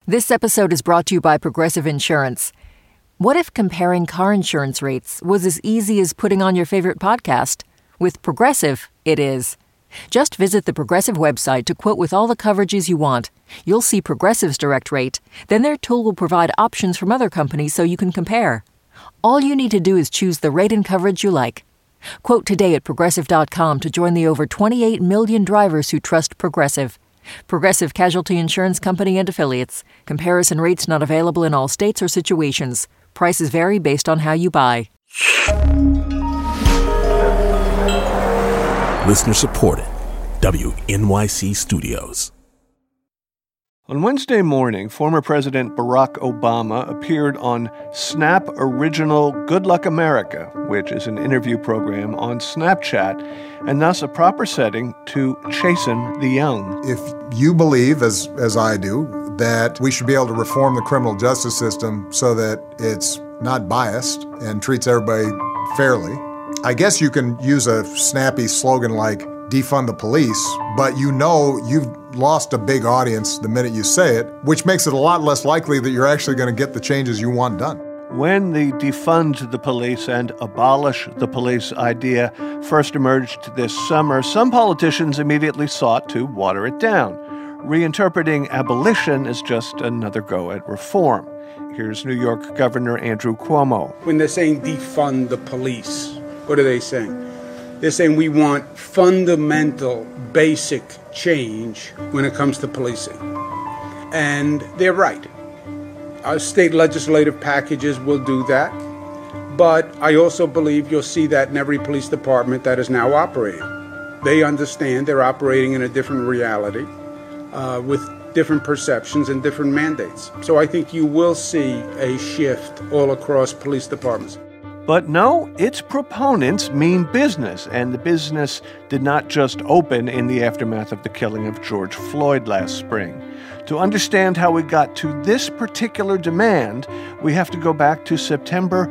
This episode is brought to you by Progressive Insurance. What if comparing car insurance rates was as easy as putting on your favorite podcast? With Progressive, it is. Just visit the Progressive website to quote with all the coverages you want. You'll see Progressive's direct rate. Then their tool will provide options from other companies so you can compare. All you need to do is choose the rate and coverage you like. Quote today at Progressive.com to join the over 28 million drivers who trust Progressive. Progressive Casualty Insurance Company and Affiliates. Comparison rates not available in all states or situations. Prices vary based on how you buy. Listener supported. WNYC Studios. On Wednesday morning, former President Barack Obama appeared on Snap Original Good Luck America, which is an interview program on Snapchat, and thus a proper setting to chasten the young. If you believe, as I do, that we should be able to reform the criminal justice system so that it's not biased and treats everybody fairly, I guess you can use a snappy slogan like defund the police, but you know you've lost a big audience the minute you say it, which makes it a lot less likely that you're actually going to get the changes you want done. When the defund the police and abolish the police idea first emerged this summer, some politicians immediately sought to water it down, reinterpreting abolition as just another go at reform. Here's New York Governor Andrew Cuomo. When they're saying defund the police, what are they saying? They're saying we want fundamental, basic change when it comes to policing. And they're right. Our state legislative packages will do that. But I also believe you'll see that in every police department that is now operating. They understand they're operating in a different reality with different perceptions and different mandates. So I think you will see a shift all across police departments. But no, its proponents mean business, and the business did not just open in the aftermath of the killing of George Floyd last spring. To understand how we got to this particular demand, we have to go back to September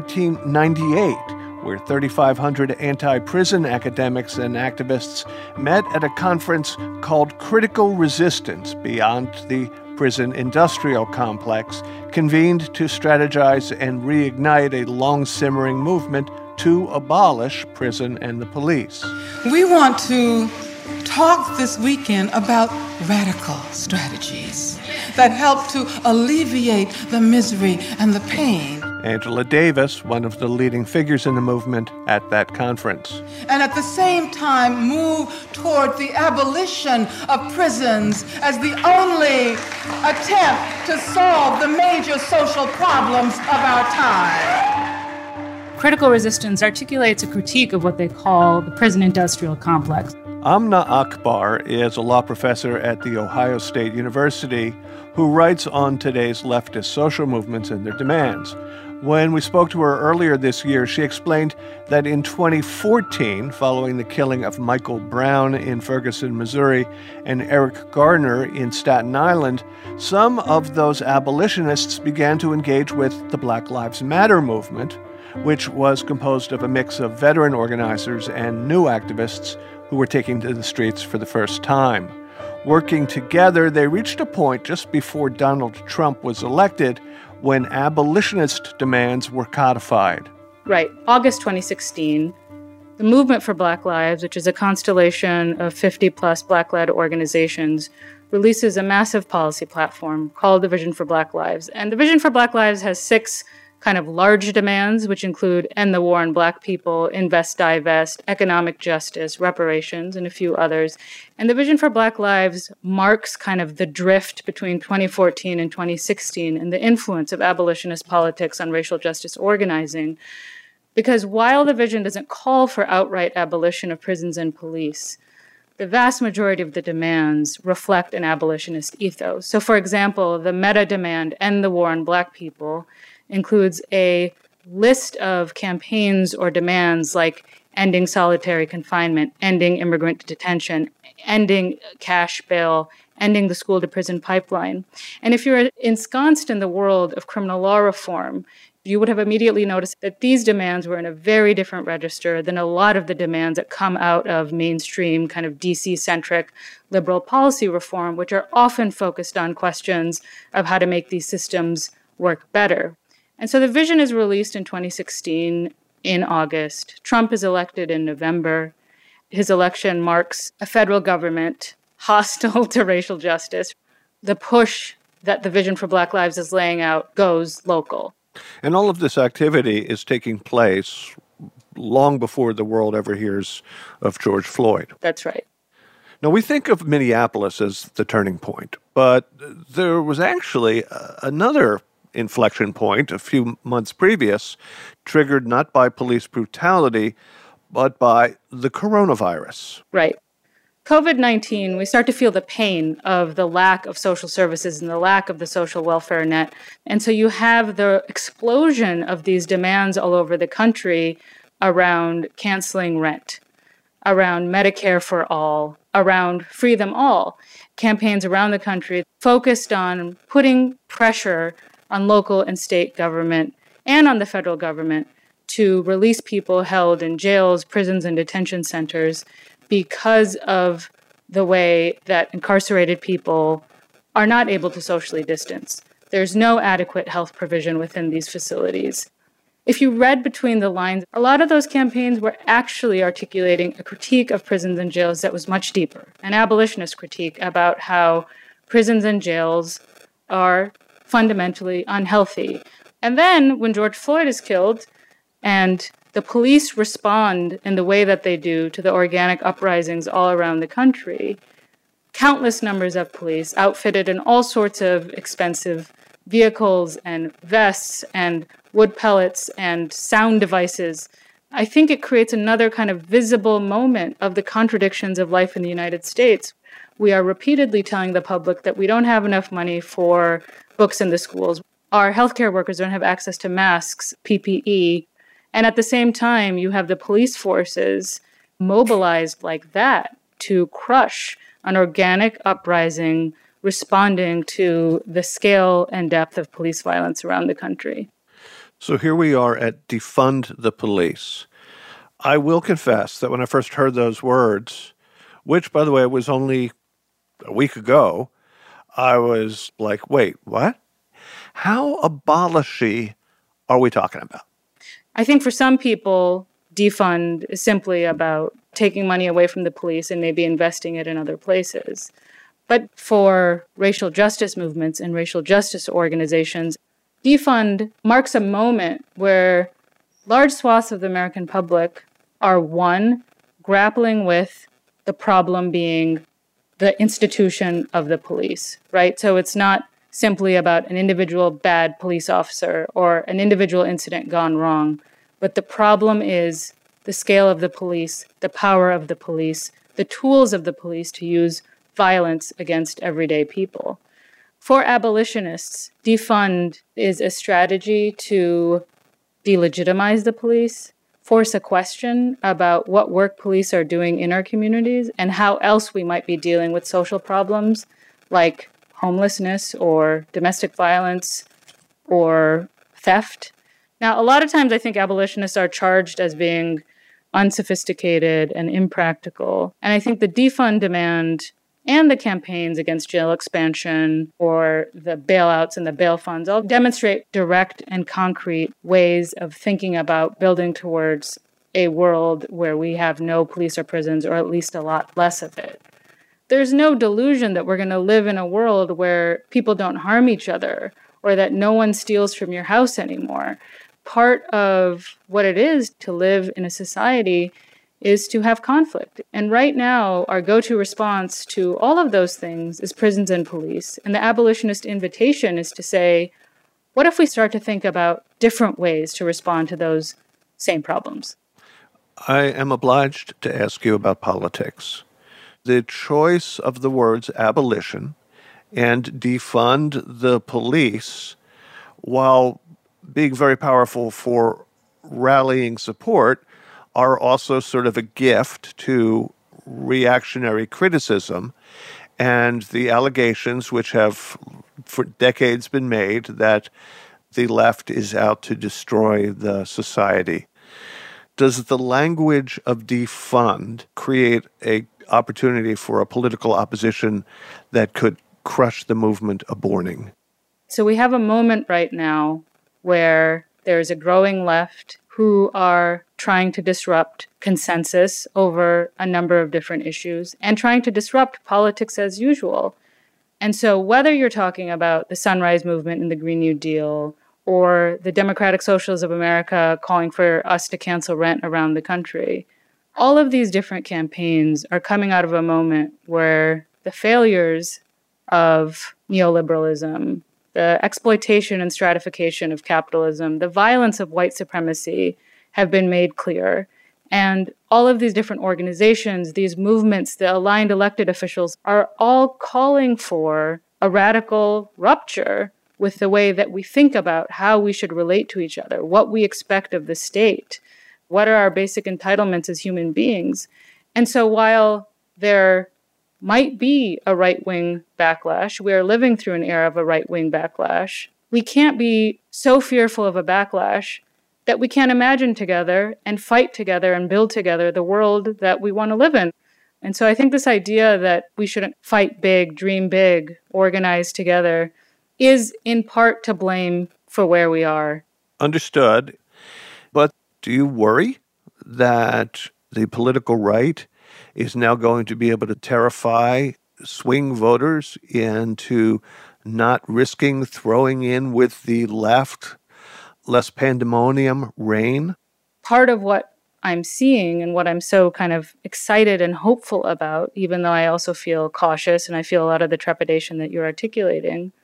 1998, where 3,500 anti-prison academics and activists met at a conference called Critical Resistance Beyond the Prison Industrial Complex, convened to strategize and reignite a long-simmering movement to abolish prison and the police. We want to talk this weekend about radical strategies that help to alleviate the misery and the pain. Angela Davis, one of the leading figures in the movement at that conference. And at the same time move toward the abolition of prisons as the only attempt to solve the major social problems of our time. Critical Resistance articulates a critique of what they call the prison industrial complex. Amna Akbar is a law professor at The Ohio State University who writes on today's leftist social movements and their demands. When we spoke to her earlier this year, she explained that in 2014, following the killing of Michael Brown in Ferguson, Missouri, and Eric Garner in Staten Island, some of those abolitionists began to engage with the Black Lives Matter movement, which was composed of a mix of veteran organizers and new activists who were taking to the streets for the first time. Working together, they reached a point just before Donald Trump was elected when abolitionist demands were codified. Right. August 2016, the Movement for Black Lives, which is a constellation of 50-plus Black-led organizations, releases a massive policy platform called the Vision for Black Lives. And the Vision for Black Lives has 6 kind of large demands, which include end the war on Black people, invest, divest, economic justice, reparations, and a few others. And the Vision for Black Lives marks kind of the drift between 2014 and 2016 and the influence of abolitionist politics on racial justice organizing. Because while the vision doesn't call for outright abolition of prisons and police, the vast majority of the demands reflect an abolitionist ethos. So, for example, the meta demand, end the war on Black people, includes a list of campaigns or demands like ending solitary confinement, ending immigrant detention, ending cash bail, ending the school-to-prison pipeline. And if you're ensconced in the world of criminal law reform, you would have immediately noticed that these demands were in a very different register than a lot of the demands that come out of mainstream kind of DC-centric liberal policy reform, which are often focused on questions of how to make these systems work better. And so the vision is released in 2016 in August. Trump is elected in November. His election marks a federal government hostile to racial justice. The push that the Vision for Black Lives is laying out goes local. And all of this activity is taking place long before the world ever hears of George Floyd. That's right. Now, we think of Minneapolis as the turning point, but there was actually another inflection point a few months previous, triggered not by police brutality, but by the coronavirus. Right. COVID-19, we start to feel the pain of the lack of social services and the lack of the social welfare net. And so you have the explosion of these demands all over the country around canceling rent, around Medicare for all, around Free Them All, campaigns around the country focused on putting pressure on local and state government and on the federal government to release people held in jails, prisons, and detention centers because of the way that incarcerated people are not able to socially distance. There's no adequate health provision within these facilities. If you read between the lines, a lot of those campaigns were actually articulating a critique of prisons and jails that was much deeper, an abolitionist critique about how prisons and jails are fundamentally unhealthy. And then when George Floyd is killed and the police respond in the way that they do to the organic uprisings all around the country, countless numbers of police outfitted in all sorts of expensive vehicles and vests and wood pellets and sound devices. I think it creates another kind of visible moment of the contradictions of life in the United States. We are repeatedly telling the public that we don't have enough money for books in the schools. Our healthcare workers don't have access to masks, PPE. And at the same time, you have the police forces mobilized like that to crush an organic uprising responding to the scale and depth of police violence around the country. So here we are at defund the police. I will confess that when I first heard those words, which, by the way, was only a week ago, I was like, wait, what? How abolishy are we talking about? I think for some people, defund is simply about taking money away from the police and maybe investing it in other places. But for racial justice movements and racial justice organizations, defund marks a moment where large swaths of the American public are, one, grappling with the problem being the institution of the police, right? So it's not simply about an individual bad police officer or an individual incident gone wrong, but the problem is the scale of the police, the power of the police, the tools of the police to use violence against everyday people. For abolitionists, defund is a strategy to delegitimize the police, force a question about what work police are doing in our communities and how else we might be dealing with social problems like homelessness or domestic violence or theft. Now, a lot of times I think abolitionists are charged as being unsophisticated and impractical. And I think the defund demand and the campaigns against jail expansion or the bailouts and the bail funds all demonstrate direct and concrete ways of thinking about building towards a world where we have no police or prisons, or at least a lot less of it. There's no delusion that we're going to live in a world where people don't harm each other or that no one steals from your house anymore. Part of what it is to live in a society is to have conflict. And right now, our go-to response to all of those things is prisons and police. And the abolitionist invitation is to say, what if we start to think about different ways to respond to those same problems? I am obliged to ask you about politics. The choice of the words abolition and defund the police, while being very powerful for rallying support, are also sort of a gift to reactionary criticism and the allegations which have for decades been made that the left is out to destroy the society. Does the language of defund create an opportunity for a political opposition that could crush the movement aborting? So we have a moment right now where there's a growing left who are trying to disrupt consensus over a number of different issues and trying to disrupt politics as usual. And so whether you're talking about the Sunrise Movement and the Green New Deal, or the Democratic Socialists of America calling for us to cancel rent around the country, all of these different campaigns are coming out of a moment where the failures of neoliberalism, the exploitation and stratification of capitalism, the violence of white supremacy have been made clear. And all of these different organizations, these movements, the aligned elected officials are all calling for a radical rupture with the way that we think about how we should relate to each other, what we expect of the state, what are our basic entitlements as human beings. And so while there might be a right-wing backlash, we are living through an era of a right-wing backlash, we can't be so fearful of a backlash that we can't imagine together and fight together and build together the world that we want to live in. And so I think this idea that we shouldn't fight big, dream big, organize together is in part to blame for where we are. Understood. But do you worry that the political right is now going to be able to terrify swing voters into not risking throwing in with the left, lest pandemonium reign? Part of what I'm seeing and what I'm so kind of excited and hopeful about, even though I also feel cautious and I feel a lot of the trepidation that you're articulating,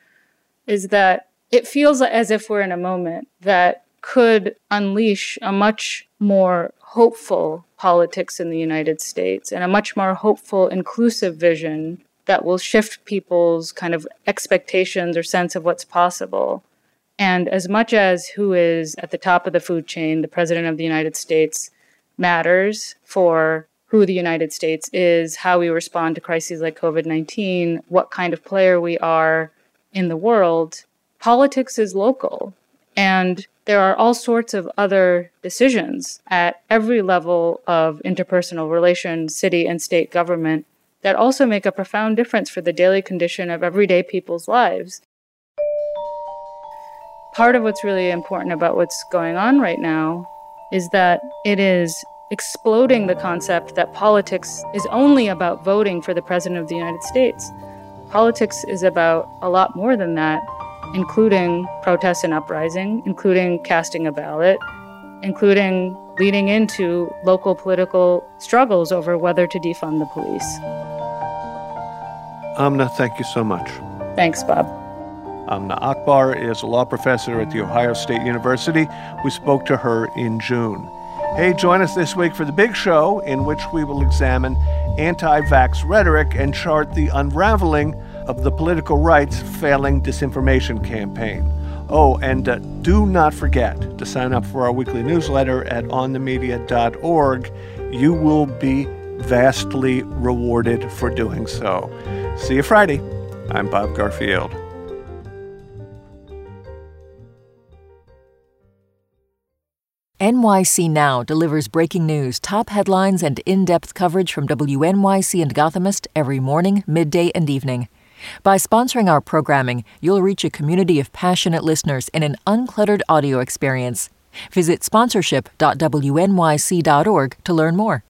is that it feels as if we're in a moment that could unleash a much more hopeful politics in the United States and a much more hopeful, inclusive vision that will shift people's kind of expectations or sense of what's possible. And as much as who is at the top of the food chain, the President of the United States, matters for who the United States is, how we respond to crises like COVID-19, what kind of player we are in the world, politics is local. And there are all sorts of other decisions at every level of interpersonal relations, city and state government, that also make a profound difference for the daily condition of everyday people's lives. Part of what's really important about what's going on right now is that it is exploding the concept that politics is only about voting for the President of the United States. Politics is about a lot more than that, including protests and uprising, including casting a ballot, including leading into local political struggles over whether to defund the police. Amna, thank you so much. Thanks, Bob. Amna Akbar is a law professor at The Ohio State University. We spoke to her in June. Hey, join us this week for The Big Show, in which we will examine anti-vax rhetoric and chart the unraveling of the political right's failing disinformation campaign. Oh, and do not forget to sign up for our weekly newsletter at onthemedia.org. You will be vastly rewarded for doing so. See you Friday. I'm Bob Garfield. NYC Now delivers breaking news, top headlines, and in-depth coverage from WNYC and Gothamist every morning, midday, and evening. By sponsoring our programming, you'll reach a community of passionate listeners in an uncluttered audio experience. Visit sponsorship.wnyc.org to learn more.